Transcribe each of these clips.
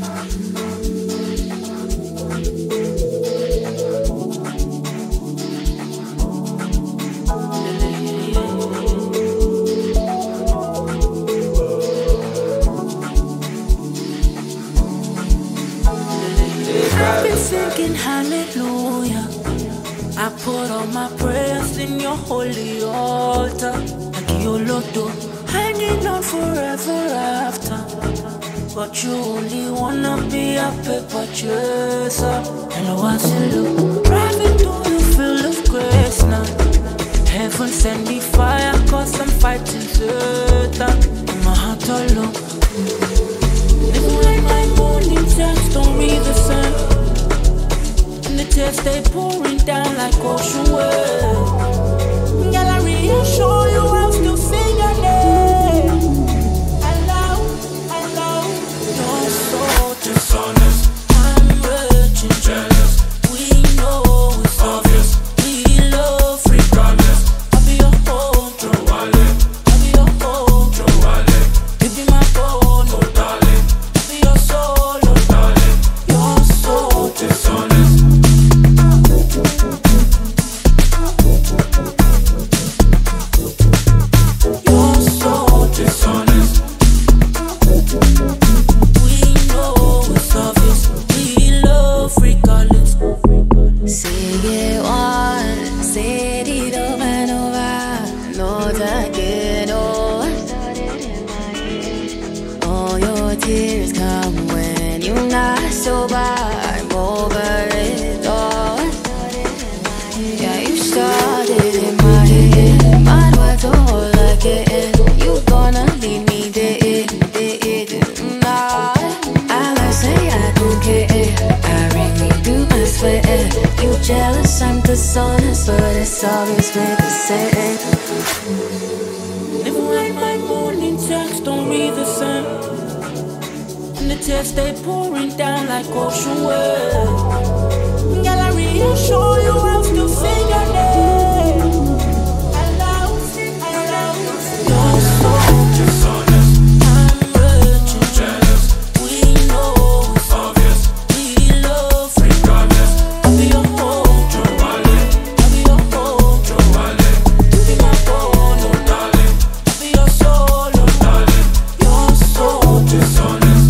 I've been singing hallelujah. I put all my prayers in your holy altar. Like Yolodo, hanging on forever after. But you only wanna be a paper chaser. Hello, I say, look, driving through the field of grace now. Heaven send me fire, cause I'm fighting Satan. In my heart alone. Living like my morning text, don't read the sun. And the tears they pouring down like ocean waves. Girl, I reassure you I'll still sing your name. I love, you're so dishonest. I'm virgin, jealous. We know it's obvious. We love regardless. I'll be your home, throw wallet. I'll be your home, throw wallet. You be my phone, oh darling. I'll be your soul, oh darling. You're so dishonest. You're so dishonest. We know it's obvious. We love regardless. Say it once, say it over and over. No again, oh. All your tears come when you're not sober. I'm over it all. Yeah, you started in my head. My words all like it. You gonna leave me dead. Nah, I like say I don't care. I really do, I swear. You jealous, I'm dishonest, but it's always been the same. Living like my morning text, don't read the sun. And the tears they pouring down like ocean waves. Girl, I reassure you I'll still sing your name. I love, you're so dishonest. I'm virgin, jealous. We know it's obvious. We love regardless. I'll be your home, throw wallet. I'll be your home, throw wallet. You be my phone, oh darling. I'll be your soul, oh darling. You're so dishonest.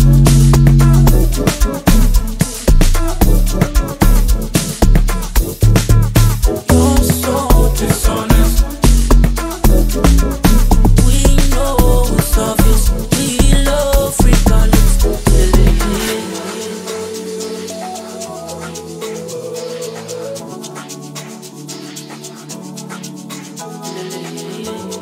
You're so dishonest. We know it's obvious. We love regardless. Yeah.